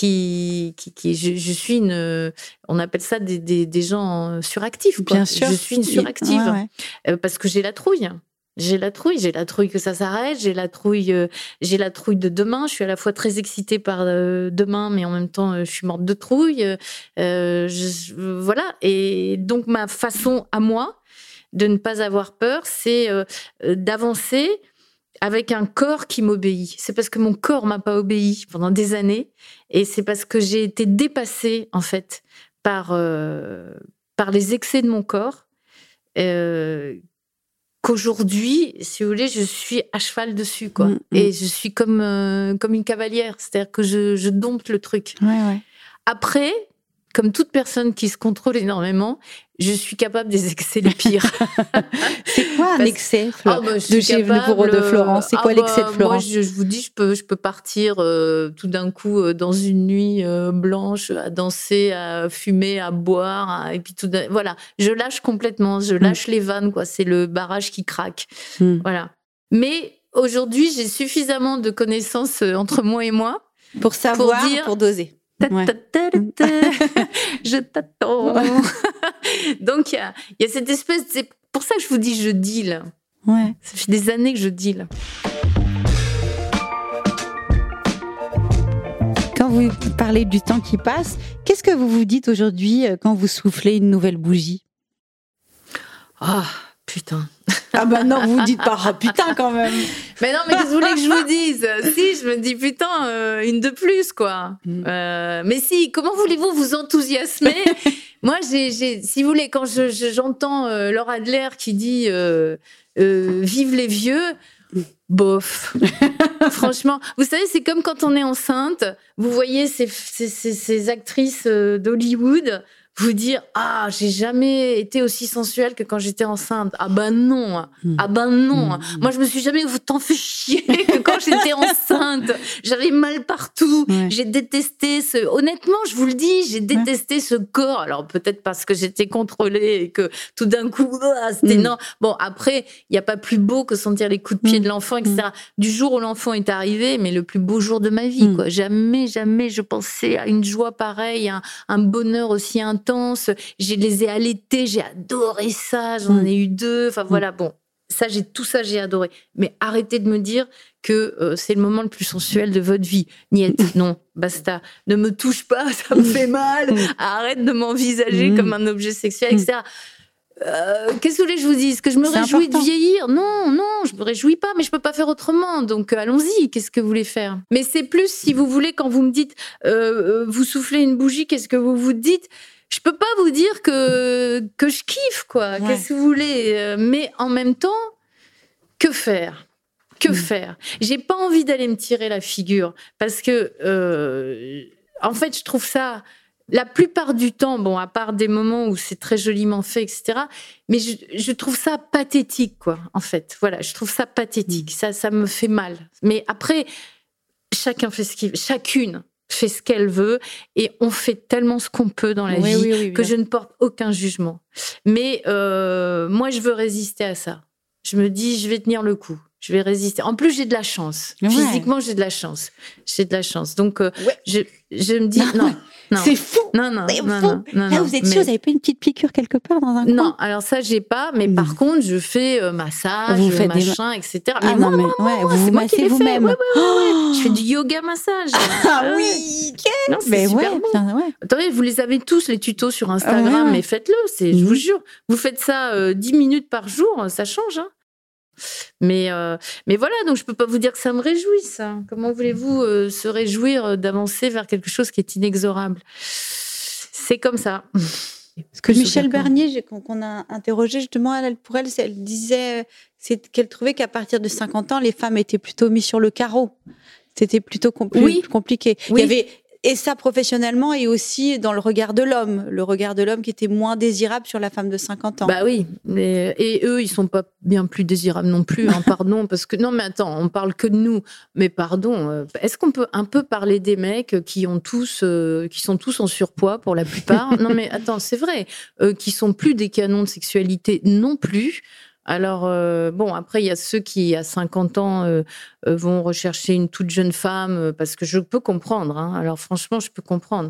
Je suis on appelle ça des gens suractifs, quoi. Bien sûr. Je suis une suractive. Parce que j'ai la trouille. J'ai la trouille que ça s'arrête, j'ai la trouille de demain. Je suis à la fois très excitée par demain, mais en même temps, je suis morte de trouille. Voilà. Et donc, ma façon à moi de ne pas avoir peur, c'est d'avancer avec un corps qui m'obéit. C'est parce que mon corps m'a pas obéi pendant des années, et c'est parce que j'ai été dépassée, en fait, par les excès de mon corps, qu'aujourd'hui, si vous voulez, je suis à cheval dessus, quoi. Et je suis comme une cavalière, c'est-à-dire que je dompte le truc. Après, comme toute personne qui se contrôle énormément, je suis capable des excès les pires. C'est quoi un excès de chez de Florence? C'est quoi l'excès de Florence? Moi, je vous dis, je peux partir tout d'un coup dans une nuit blanche à danser, à fumer, à boire, et puis voilà, je lâche complètement, je lâche les vannes, quoi. C'est le barrage qui craque. Voilà. Mais aujourd'hui, j'ai suffisamment de connaissances entre moi et moi pour savoir, pour doser. Je t'attends. Donc, il y a cette espèce... C'est pour ça que je vous dis je deal. Ouais. Ça fait des années que je deal. Quand vous parlez du temps qui passe, qu'est-ce que vous vous dites aujourd'hui quand vous soufflez une nouvelle bougie? Ah, putain. Ah bah non, vous dites pas « putain » quand même. Mais non, mais qu'est-ce que vous voulez que je vous dise? Si, je me dis putain, une de plus, quoi. Mais si, comment voulez-vous vous enthousiasmer? Moi, si vous voulez, quand j'entends Laura Adler qui dit vive les vieux, bof. Franchement, vous savez, c'est comme quand on est enceinte, vous voyez ces actrices d'Hollywood vous dire « Ah, j'ai jamais été aussi sensuelle que quand j'étais enceinte. » Ah ben non. Ah ben non. Moi, je me suis jamais autant fait chier que quand j'étais enceinte. J'avais mal partout. Ouais. J'ai détesté honnêtement, je vous le dis, j'ai détesté ce corps. Alors, peut-être parce que j'étais contrôlée et que tout d'un coup, c'était non. Bon, après, il n'y a pas plus beau que sentir les coups de pied de l'enfant, etc. Du jour où l'enfant est arrivé, mais le plus beau jour de ma vie, quoi. Jamais je pensais à une joie pareille, un bonheur aussi intense. Je les ai allaités, j'ai adoré ça, j'en ai eu 2. Enfin voilà, bon, tout ça, j'ai adoré. Mais arrêtez de me dire que c'est le moment le plus sensuel de votre vie. Niet, non, basta. Ne me touche pas, ça me fait mal. Arrête de m'envisager comme un objet sexuel, etc. Qu'est-ce que vous voulez que je vous dise? Que je me réjouis de vieillir? Non, je me réjouis pas, mais je peux pas faire autrement. Donc allons-y, qu'est-ce que vous voulez faire? Mais c'est plus, si vous voulez, quand vous me dites vous soufflez une bougie, qu'est-ce que vous vous dites? Je peux pas vous dire que je kiffe, quoi. Ouais. Qu'est-ce que vous voulez? Mais en même temps, que faire? Que faire? J'ai pas envie d'aller me tirer la figure parce que, en fait, je trouve ça, la plupart du temps, bon, à part des moments où c'est très joliment fait, etc., mais je trouve ça pathétique, quoi, en fait. Voilà, je trouve ça pathétique. Ça me fait mal. Mais après, chacun fait ce qu'il veut. Chacune fait ce qu'elle veut et on fait tellement ce qu'on peut dans la vie que je ne porte aucun jugement. Mais moi, je veux résister à ça. Je me dis, je vais tenir le coup. Je vais résister. En plus, j'ai de la chance. Ouais. Physiquement, j'ai de la chance. Donc, je me dis, non. C'est fou. Non. Là, vous êtes sûre, vous n'avez pas une petite piqûre quelque part dans un coin? Non, alors ça, j'ai pas. Mais par contre, je fais massage, machin, etc. Mais moi, vous massez vous-même. Ouais. Je fais du yoga massage. Ah oui, non, c'est super bon. Attendez, vous les avez tous, les tutos sur Instagram, mais faites-le. Je vous jure. Vous faites ça 10 minutes par jour, ça change, hein. Mais voilà, donc je peux pas vous dire que ça me réjouit, ça. Comment voulez-vous se réjouir d'avancer vers quelque chose qui est inexorable? C'est comme ça. Parce que Michel Bernier, qu'on a interrogé justement, pour elle disait qu'elle trouvait qu'à partir de 50 ans, les femmes étaient plutôt mises sur le carreau. C'était plutôt compliqué. Oui. Il y avait et ça professionnellement et aussi dans le regard de l'homme qui était moins désirable sur la femme de 50 ans. Bah oui, et eux, ils sont pas bien plus désirables non plus, hein, pardon, parce que non mais attends, on parle que de nous, mais pardon, est-ce qu'on peut un peu parler des mecs qui sont tous en surpoids pour la plupart? Non mais attends, c'est vrai, qui sont plus des canons de sexualité non plus. Alors, bon, après, il y a ceux qui, à 50 ans, vont rechercher une toute jeune femme, parce que je peux comprendre. Hein. Alors, franchement, je peux comprendre.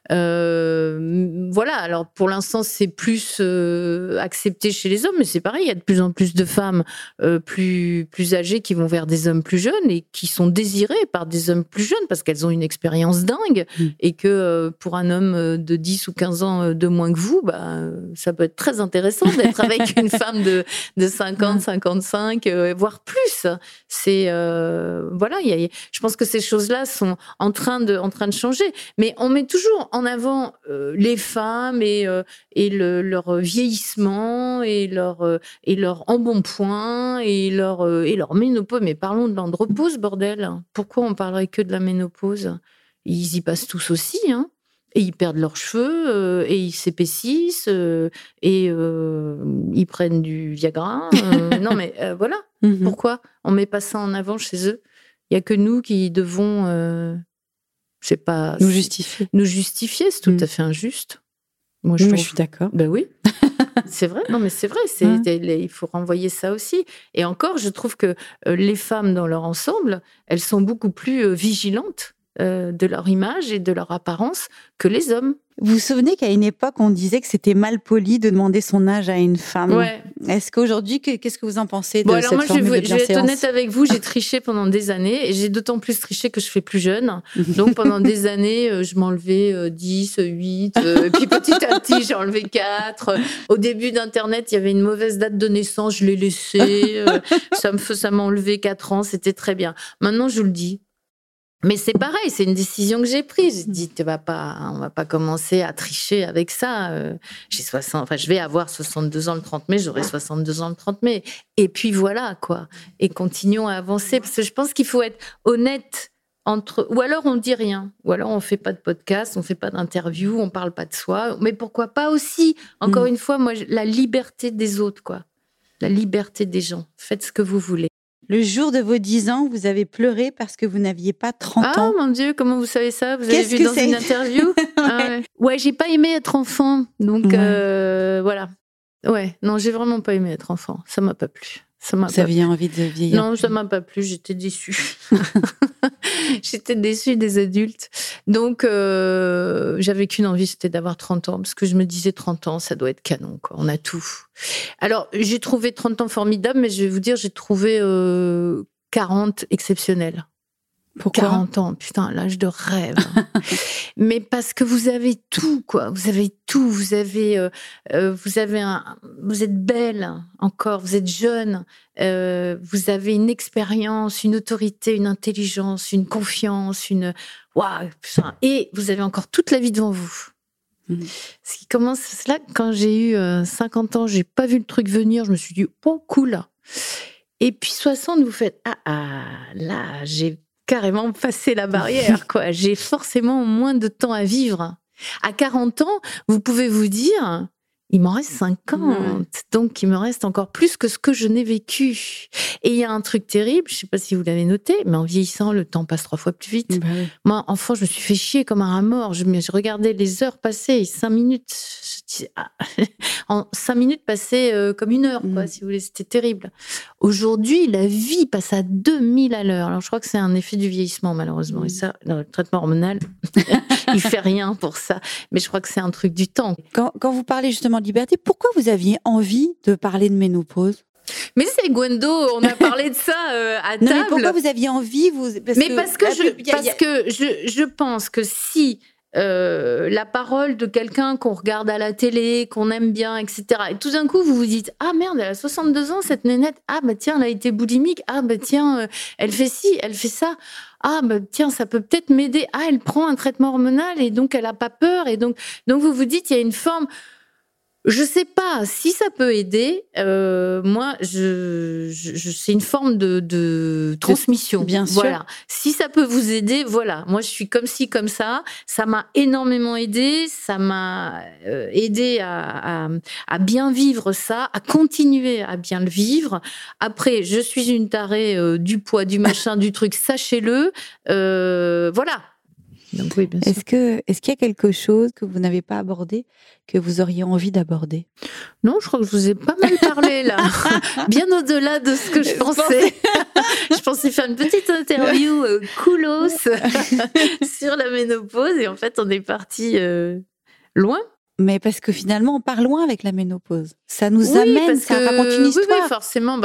Voilà, alors, pour l'instant, c'est plus accepté chez les hommes, mais c'est pareil, il y a de plus en plus de femmes plus âgées qui vont vers des hommes plus jeunes et qui sont désirées par des hommes plus jeunes parce qu'elles ont une expérience dingue et que pour un homme de 10 ou 15 ans de moins que vous, bah, ça peut être très intéressant d'être avec une femme de 50, 55, voire plus. C'est voilà, je pense que ces choses-là sont en train de changer, mais on met toujours en avant les femmes et leur vieillissement et leur embonpoint et leur ménopause. Mais parlons de l'andropause, bordel. Pourquoi on parlerait que de la ménopause? Ils y passent tous aussi, hein. Et ils perdent leurs cheveux, et ils s'épaississent, et ils prennent du Viagra. Non, mais voilà. Pourquoi on met pas ça en avant chez eux? Il y a que nous qui devons, je sais pas, nous justifier. C'est tout à fait injuste. Moi, je suis d'accord. Ben oui. C'est vrai, non mais c'est vrai, il faut renvoyer ça aussi. Et encore, je trouve que les femmes dans leur ensemble, elles sont beaucoup plus vigilantes de leur image et de leur apparence que les hommes. Vous vous souvenez qu'à une époque, on disait que c'était mal poli de demander son âge à une femme. Ouais. Est-ce qu'aujourd'hui, qu'est-ce que vous en pensez de alors cette formule de bienséance ? Je vais être honnête avec vous, j'ai triché pendant des années et j'ai d'autant plus triché que je fais plus jeune. Donc pendant des années, je m'enlevais 10, 8, et puis petit à petit, j'ai enlevé 4. Au début d'Internet, il y avait une mauvaise date de naissance, je l'ai laissée. Ça m'a enlevé 4 ans, c'était très bien. Maintenant, je vous le dis. Mais c'est pareil, c'est une décision que j'ai prise. J'ai dit, on va pas commencer à tricher avec ça. Je vais avoir 62 ans le 30 mai, j'aurai 62 ans le 30 mai. Et puis voilà, quoi. Et continuons à avancer. Parce que je pense qu'il faut être honnête ou alors on dit rien, ou alors on fait pas de podcast, on fait pas d'interview, on parle pas de soi. Mais pourquoi pas aussi, encore une fois, moi, la liberté des autres, quoi. La liberté des gens. Faites ce que vous voulez. Le jour de vos 10 ans, vous avez pleuré parce que vous n'aviez pas 30 ans. Ah, mon Dieu, comment vous savez ça? Vous avez vu dans une interview? Ouais, j'ai pas aimé être enfant. Donc, voilà. Ouais, non, j'ai vraiment pas aimé être enfant. Ça m'a pas plu. Vous aviez envie de vieillir? Non, ça m'a pas plu. J'étais déçue. J'étais déçue des adultes. Donc, j'avais qu'une envie, c'était d'avoir 30 ans. Parce que je me disais 30 ans, ça doit être canon, quoi. On a tout. Alors, j'ai trouvé 30 ans formidable, mais je vais vous dire, j'ai trouvé 40 exceptionnel. Pourquoi ? 40 ans, putain, l'âge de rêve. Mais parce que vous avez tout, quoi. Vous avez tout. Vous êtes belle encore. Vous êtes jeune. Vous avez une expérience, une autorité, une intelligence, une confiance, waouh, putain. Et vous avez encore toute la vie devant vous. Ce qui commence là, quand j'ai eu 50 ans, j'ai pas vu le truc venir. Je me suis dit, oh, cool. Et puis 60, vous faites, là, j'ai carrément passé la barrière, quoi. J'ai forcément moins de temps à vivre. À 40 ans, vous pouvez vous dire, il m'en reste 50, donc il me reste encore plus que ce que je n'ai vécu. Et il y a un truc terrible, je ne sais pas si vous l'avez noté, mais en vieillissant, le temps passe 3 fois plus vite. Bah oui. Moi, enfant, je me suis fait chier comme un rat mort. Je regardais les heures passer, 5 minutes. En 5 minutes passaient comme 1 heure, quoi, si vous voulez. C'était terrible. Aujourd'hui, la vie passe à 2000 à l'heure. Alors, je crois que c'est un effet du vieillissement, malheureusement. Et ça, le traitement hormonal, il fait rien pour ça. Mais je crois que c'est un truc du temps. Quand vous parlez justement de liberté, pourquoi vous aviez envie de parler de ménopause ? Mais c'est Gwendo, on a parlé de ça à table. Non, mais pourquoi vous aviez envie Parce que je pense que si la parole de quelqu'un qu'on regarde à la télé, qu'on aime bien, etc. Et tout d'un coup, vous vous dites, ah merde, elle a 62 ans, cette nénette. Ah bah tiens, elle a été boulimique. Ah bah tiens, elle fait ci, elle fait ça. Ah bah tiens, ça peut peut-être m'aider. Ah, elle prend un traitement hormonal et donc elle a pas peur. Et donc vous vous dites, il y a une forme... Je sais pas si ça peut aider. Moi, c'est une forme de transmission. Bien sûr. Voilà. Si ça peut vous aider, voilà. Moi, je suis comme ci, comme ça. Ça m'a énormément aidé. Ça m'a aidé à bien vivre ça, à continuer à bien le vivre. Après, je suis une tarée du poids, du machin, du truc. Sachez-le. Voilà. Donc, oui, bien sûr. Est-ce qu'il y a quelque chose que vous n'avez pas abordé, que vous auriez envie d'aborder ? Non, je crois que je vous ai pas mal parlé, là. Bien au-delà de ce que je pensais. Je pensais faire une petite interview coolos sur la ménopause. Et en fait, on est parti loin. Mais parce que finalement, on part loin avec la ménopause. Ça nous amène, ça raconte une histoire. Oui, forcément,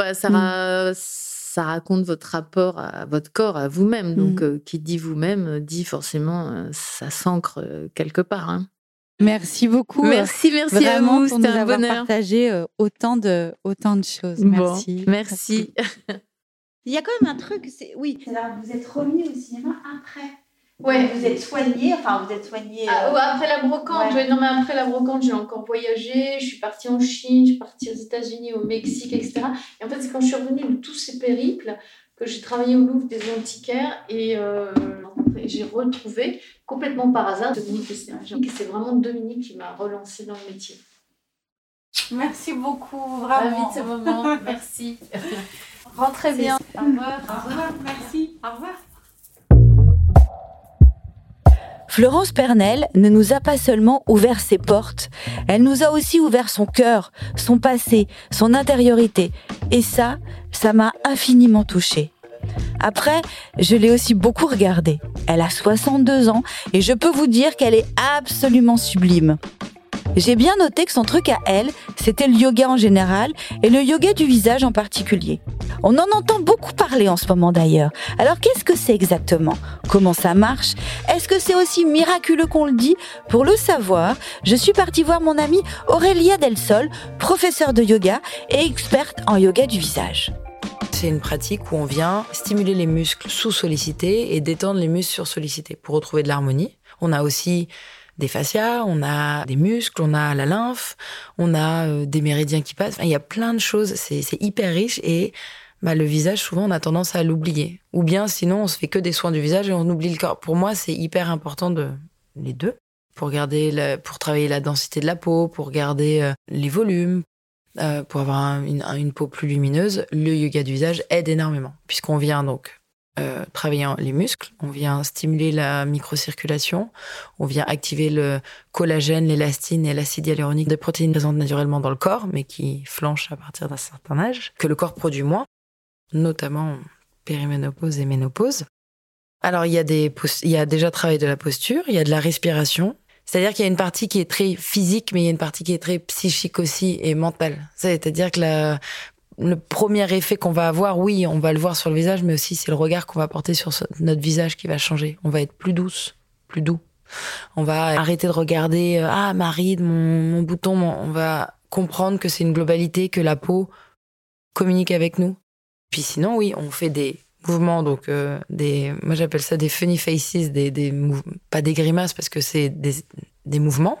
ça raconte votre rapport à votre corps, à vous-même. Donc, qui dit vous-même, dit forcément, ça s'ancre quelque part. Hein. Merci beaucoup. Merci vraiment à vous. C'était un bonheur. Pour nous avoir partagé autant de choses. Merci. Bon, merci. Il y a quand même un truc, alors vous êtes remis au cinéma après. Ouais, vous êtes soignée. Après la brocante, non mais après la brocante, j'ai encore voyagé, je suis partie en Chine, je suis partie aux États-Unis, au Mexique, etc. Et en fait, c'est quand je suis revenue de tous ces périples que j'ai travaillé au Louvre des Antiquaires et j'ai retrouvé complètement par hasard Dominique Destinet. C'est vraiment Dominique qui m'a relancée dans le métier. Merci beaucoup, vraiment. À vite, maman. Merci. Rentrez bien. Au revoir. Au revoir, merci. Au revoir. Florence Pernel ne nous a pas seulement ouvert ses portes, elle nous a aussi ouvert son cœur, son passé, son intériorité. Et ça m'a infiniment touchée. Après, je l'ai aussi beaucoup regardée. Elle a 62 ans et je peux vous dire qu'elle est absolument sublime. J'ai bien noté que son truc à elle, c'était le yoga en général et le yoga du visage en particulier. On en entend beaucoup parler en ce moment d'ailleurs. Alors qu'est-ce que c'est exactement ? Comment ça marche ? Est-ce que c'est aussi miraculeux qu'on le dit ? Pour le savoir, je suis partie voir mon amie Aurélia Del Sol, professeure de yoga et experte en yoga du visage. C'est une pratique où on vient stimuler les muscles sous-sollicités et détendre les muscles sur-sollicités pour retrouver de l'harmonie. On a aussi des fascias, on a des muscles, on a la lymphe, on a des méridiens qui passent. Enfin, il y a plein de choses, c'est hyper riche et le visage, souvent, on a tendance à l'oublier. Ou bien, sinon, on se fait que des soins du visage et on oublie le corps. Pour moi, c'est hyper important les deux pour travailler la densité de la peau, pour garder les volumes, pour avoir une peau plus lumineuse. Le yoga du visage aide énormément puisqu'on vient donc travailler les muscles, on vient stimuler la microcirculation, on vient activer le collagène, l'élastine et l'acide hyaluronique, des protéines présentes naturellement dans le corps, mais qui flanchent à partir d'un certain âge, que le corps produit moins, notamment périménopause et ménopause. Alors, il y a déjà travail de la posture, il y a de la respiration, c'est-à-dire qu'il y a une partie qui est très physique, mais il y a une partie qui est très psychique aussi et mentale. C'est-à-dire que le premier effet qu'on va avoir, oui, on va le voir sur le visage, mais aussi c'est le regard qu'on va porter sur notre visage qui va changer. On va être plus douce, plus doux. On va arrêter de regarder ma ride, mon bouton. On va comprendre que c'est une globalité, que la peau communique avec nous. Puis sinon, oui, on fait des mouvements, donc moi j'appelle ça des funny faces, pas des grimaces parce que c'est des mouvements.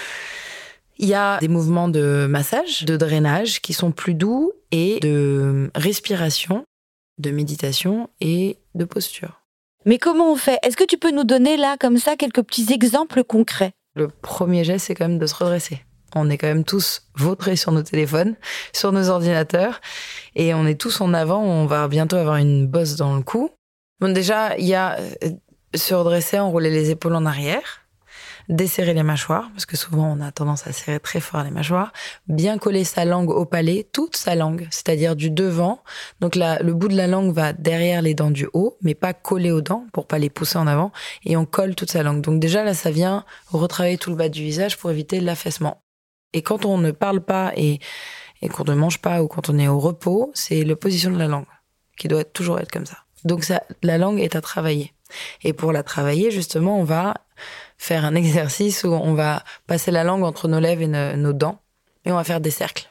Il y a des mouvements de massage, de drainage qui sont plus doux et de respiration, de méditation et de posture. Mais comment on fait ? Est-ce que tu peux nous donner là, comme ça, quelques petits exemples concrets ? Le premier geste, c'est quand même de se redresser. On est quand même tous vautrés sur nos téléphones, sur nos ordinateurs, et on est tous en avant. On va bientôt avoir une bosse dans le cou. Bon, déjà, il y a se redresser, enrouler les épaules en arrière, desserrer les mâchoires, parce que souvent on a tendance à serrer très fort les mâchoires, bien coller sa langue au palais, toute sa langue, c'est-à-dire du devant. Donc le bout de la langue va derrière les dents du haut, mais pas coller aux dents pour pas les pousser en avant, et on colle toute sa langue. Donc déjà là, ça vient retravailler tout le bas du visage pour éviter l'affaissement. Et quand on ne parle pas et qu'on ne mange pas ou quand on est au repos, c'est la position de la langue qui doit toujours être comme ça. Donc la langue est à travailler. Et pour la travailler, justement, on va faire un exercice où on va passer la langue entre nos lèvres et nos dents et on va faire des cercles.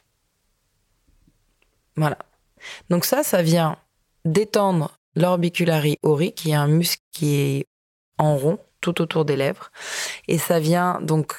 Voilà. Donc ça vient détendre l'orbicularis oris, qui est un muscle qui est en rond tout autour des lèvres. Et ça vient donc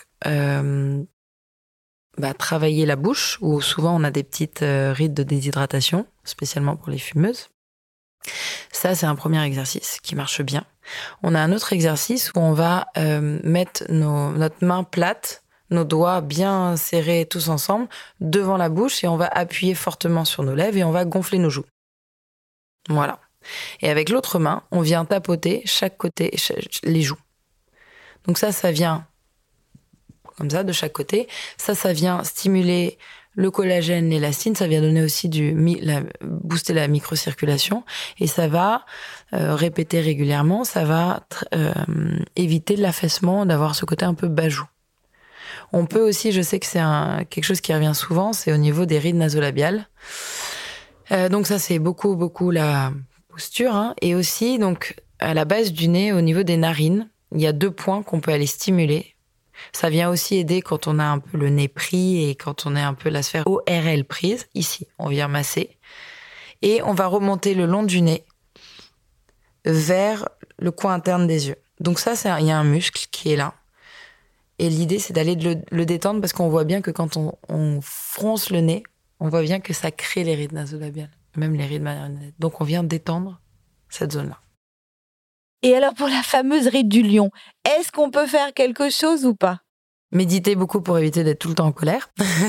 travailler la bouche, où souvent on a des petites rides de déshydratation, spécialement pour les fumeuses. Ça, c'est un premier exercice qui marche bien. On a un autre exercice où on va mettre notre main plate, nos doigts bien serrés tous ensemble, devant la bouche, et on va appuyer fortement sur nos lèvres et on va gonfler nos joues. Voilà. Et avec l'autre main, on vient tapoter chaque côté, les joues. Donc ça vient comme ça, de chaque côté. Ça vient stimuler le collagène, l'élastine, ça vient donner aussi booster la microcirculation, et ça va répéter régulièrement, ça va éviter l'affaissement, d'avoir ce côté un peu bajou. On peut aussi, je sais que c'est quelque chose qui revient souvent, c'est au niveau des rides nasolabiales. Donc ça, c'est beaucoup la posture, hein. Et aussi, donc, à la base du nez, au niveau des narines, il y a 2 points qu'on peut aller stimuler. Ça vient aussi aider quand on a un peu le nez pris et quand on a un peu la sphère ORL prise. Ici, on vient masser. Et on va remonter le long du nez vers le coin interne des yeux. Donc ça, il y a un muscle qui est là. Et l'idée, c'est d'aller le détendre parce qu'on voit bien que quand on fronce le nez, on voit bien que ça crée les rides nasolabiales. même les rides marionnettes. Donc on vient détendre cette zone-là. Et alors pour la fameuse ride du lion, est-ce qu'on peut faire quelque chose ou pas ? Méditer beaucoup pour éviter d'être tout le temps en colère.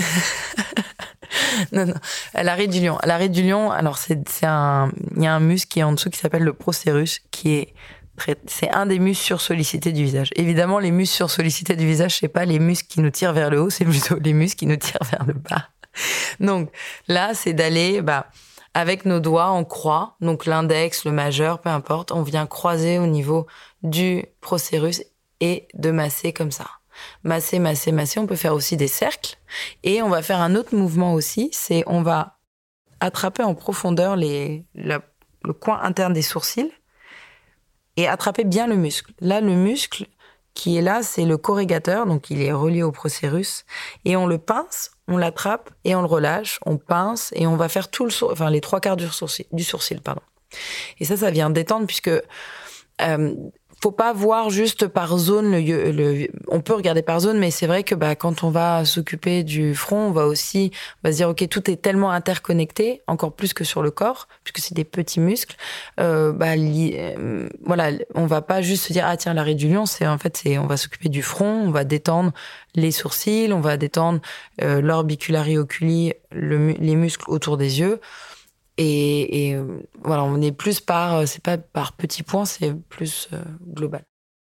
Non. La ride du lion. La ride du lion, alors il y a un muscle qui est en dessous qui s'appelle le procérus, c'est un des muscles sursollicités du visage. Évidemment, les muscles sursollicités du visage, c'est pas les muscles qui nous tirent vers le haut, c'est plutôt les muscles qui nous tirent vers le bas. Donc là, c'est d'aller, avec nos doigts en croix, donc l'index, le majeur, peu importe, on vient croiser au niveau du procérus et de masser comme ça. Masser, masser, masser. On peut faire aussi des cercles. Et on va faire un autre mouvement aussi, c'est on va attraper en profondeur le coin interne des sourcils et attraper bien le muscle. Là, le muscle qui est là, c'est le corrugateur, donc il est relié au procérus. Et on le pince, on l'attrape et on le relâche, on pince et on va faire les 3/4 du sourcil. Et ça vient détendre puisque faut pas voir juste par zone on peut regarder par zone, mais c'est vrai que quand on va s'occuper du front, on va se dire ok, tout est tellement interconnecté, encore plus que sur le corps, puisque c'est des petits muscles. Voilà, on va pas juste se dire ah tiens, la ride du lion, on va s'occuper du front, on va détendre les sourcils, on va détendre l'orbicularis oculi, les muscles autour des yeux. Et voilà, on est plus c'est pas par petits points, c'est plus global.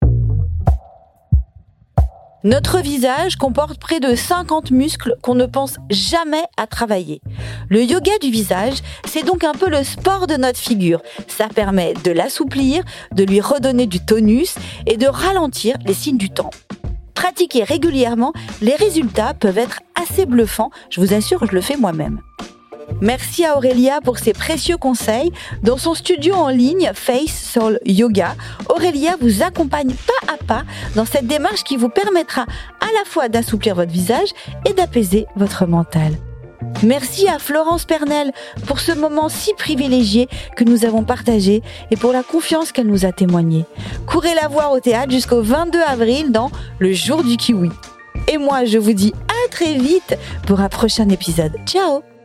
Notre visage comporte près de 50 muscles qu'on ne pense jamais à travailler. Le yoga du visage, c'est donc un peu le sport de notre figure. Ça permet de l'assouplir, de lui redonner du tonus et de ralentir les signes du temps. Pratiquer régulièrement, les résultats peuvent être assez bluffants. Je vous assure, je le fais moi-même. Merci à Aurélia pour ses précieux conseils. Dans son studio en ligne Face Soul Yoga, Aurélia vous accompagne pas à pas dans cette démarche qui vous permettra à la fois d'assouplir votre visage et d'apaiser votre mental. Merci à Florence Pernel pour ce moment si privilégié que nous avons partagé et pour la confiance qu'elle nous a témoignée. Courez la voir au théâtre jusqu'au 22 avril dans Le Jour du Kiwi. Et moi, je vous dis à très vite pour un prochain épisode. Ciao!